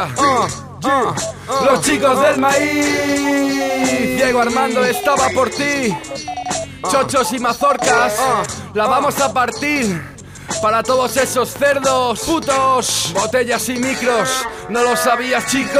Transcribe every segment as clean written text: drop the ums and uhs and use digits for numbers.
Escucha, los chicos del maíz. Diego Armando estaba por ti. Chochos y mazorcas, la vamos a partir. Para todos esos cerdos, putos, botellas y micros. ¿No lo sabías, chico?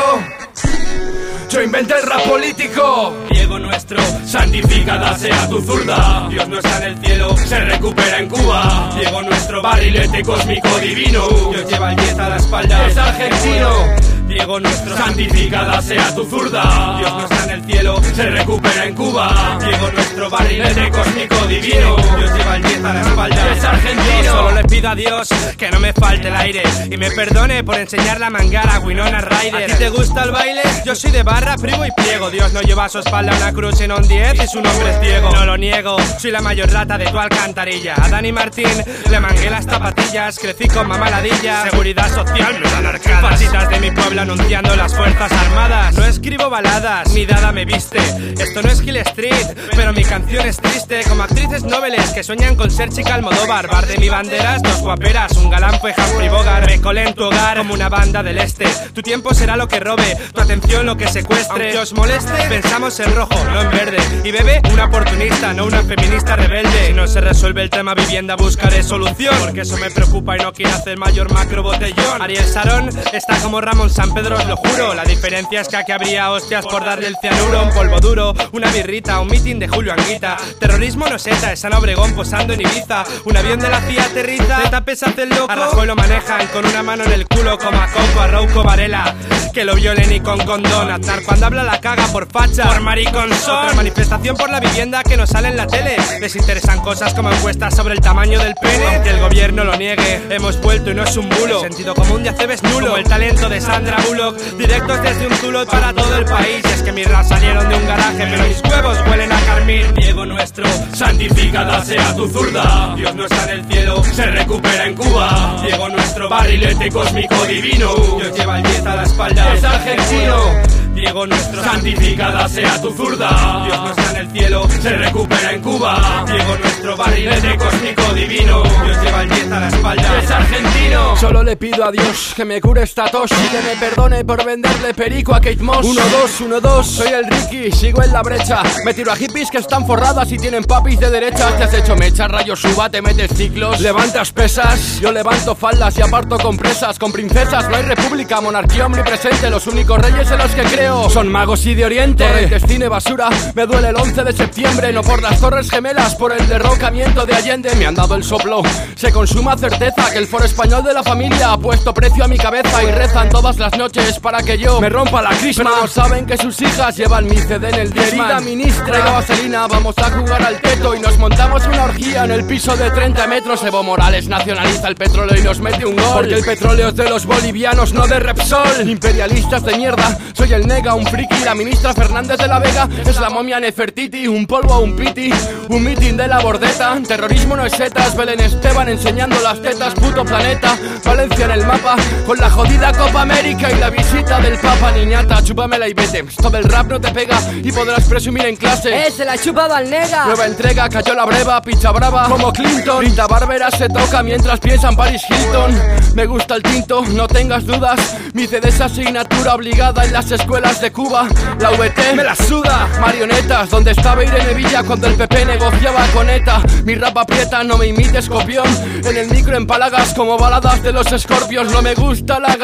Yo inventé el rap político. Diego nuestro, santificada sea tu zurda. Dios no está en el cielo, se recupera en Cuba. Diego nuestro, barrilete cósmico divino. Dios lleva el 10 a la espalda, es argentino. Diego nuestro, santificada sea tu zurda. Dios no está en el cielo, se recupera en Cuba. Diego nuestro, barrilete cósmico divino. Dios lleva el 10 a la espalda, es argentino. Solo le pido a Dios que no me falte el aire y me perdone por enseñar la mangara a Winona Ryder. ¿A ti te gusta el baile? Yo soy de barra, primo y pliego. Dios no lleva a su espalda una cruz en un 10 y su nombre es Diego. No lo niego, soy la mayor rata de tu alcantarilla. A Dani Martín le mangué las zapatillas. Crecí con mamá ladilla, seguridad social me dan arcadas. Pasitas de mi pueblo anunciando las fuerzas armadas. No escribo baladas, mi dada me viste. Esto no es Hill Street, pero mi canción es triste. Como actrices noveles que sueñan con ser chica Almodóvar. Bar de mi banderas, dos guaperas, un galán fue Humphrey Bogart. Me colé en tu hogar como una banda del este. Tu tiempo será lo que robe, tu atención lo que secuestre. Aunque os moleste, pensamos en rojo, no en verde. Y bebe una oportunista, no una feminista rebelde. Si no se resuelve el tema vivienda, buscaré solución, porque eso me preocupa y no quiero hacer mayor macro botellón. Ariel Sarón está como Ramón San Pedro, os lo juro. La diferencia es que aquí habría hostias por darle el cianuro. Un polvo duro, una birrita, un meeting de Julio Anguita. Terrorismo no es ETA, es Ana Obregón posando en Ibiza. Un avión de la CIA aterriza, de tapes hace el loco. A Rajoy lo manejan con una mano en el culo, como a Coco, a Rouco Varela. Que lo violen y con condón. Aznar cuando habla la caga por facha, por maricón son. Otra manifestación por la vivienda que no sale en la tele. Les interesan cosas como encuestas sobre el tamaño del pene. Aunque el gobierno lo niegue, hemos vuelto y no es un bulo. Sentido común de Aceves nulo, como el talento de Sandra Bullock. Directos desde un zulo para todo el país. Y es que mis raps salieron de un garaje, pero mis huevos huelen a carmín. Diego nuestro, santificada sea tu zurda. Dios no está en el cielo, se recupera en Cuba. Diego nuestro, barrilete cósmico divino. Dios lleva el 10 a la espalda, es argentino. Diego nuestro, santificada sea tu zurda. Dios no está en el cielo, se recupera en Cuba. Diego nuestro, barrilete cósmico divino. Dios lleva el 10 a la espalda, es argentino. Solo le pido a Dios que me cure esta tos y que me perdone por venderle perico a Kate Moss. 1, 2, soy el Ricky, sigo en la brecha. Me tiro a hippies que están forradas y tienen papis de derecha. Te has hecho mecha, rayos suba, te metes ciclos. Levantas pesas, yo levanto faldas y aparto compresas. Con princesas no hay república, monarquía omnipresente. Los únicos reyes en los que creo son magos y de oriente. Torrentes, cine, basura, me duele el 11 de septiembre. No por las Torres Gemelas, por el derrocamiento de Allende. Me han dado el soplo, se consuma certeza que el foro español de la familia ha puesto precio a mi cabeza. Y rezan todas las noches para que yo me rompa la crisma. Pero no saben que sus hijas llevan mi CD en el Discman. Querida ministra, traigo vaselina, vamos a jugar al teto. Y nos montamos una orgía en el piso de 30 metros. Evo Morales nacionaliza el petróleo y nos mete un gol. Porque el petróleo es de los bolivianos, no de Repsol. Imperialistas de mierda, soy el nega, un friki. La ministra Fernández de la Vega es la momia Nefertiti. Un polvo a un piti, un mitin de la bordeta. Terrorismo no es setas, Belén Esteban enseñando las tetas. Puto planeta, Valencia en el mapa, con la jodida Copa América y la visita del Papa. Niñata, chúpamela y vete, esto del rap no te pega y podrás presumir en clase. Se la ha chupado al nega. Nueva entrega, cayó la breva, picha brava como Clinton. Rita Bárbara se toca mientras piensa en Paris Hilton. Me gusta el tinto, no tengas dudas. Mi CD es asignatura obligada en las escuelas de Cuba. La VT me la suda. Marionetas, donde estaba Irene Villa cuando el PP negociaba con ETA. Mi rap aprieta, no me imites copión. En el micro empalagas como baladas de los escorpios. No me gusta la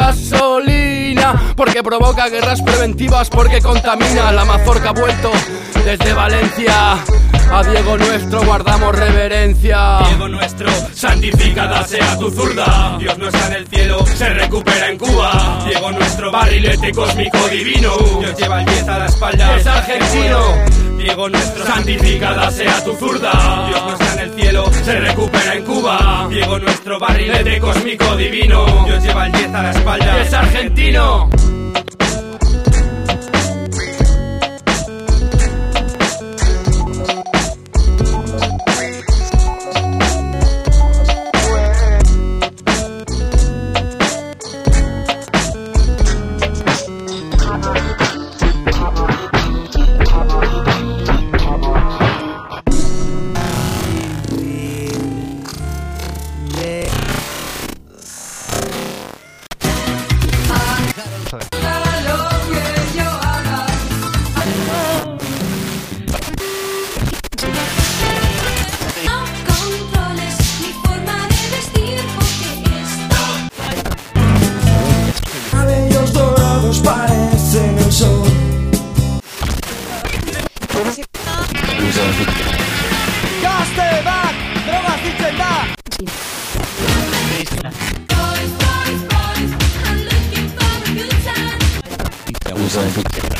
gasolina porque provoca guerras preventivas, porque contamina. La mazorca ha vuelto desde Valencia. A Diego nuestro guardamos reverencia. Diego nuestro, santificada sea tu zurda. Dios no está en el cielo, se recupera en Cuba. Diego nuestro, barrilete cósmico divino. Dios lleva el 10 a la espalda, es argentino. Diego nuestro, santificada sea tu zurda. Dios no está en el cielo, se recupera en Cuba. Diego nuestro, barrilete cósmico divino. Dios lleva el 10 a la espalda, es argentino. Joder. Eso es.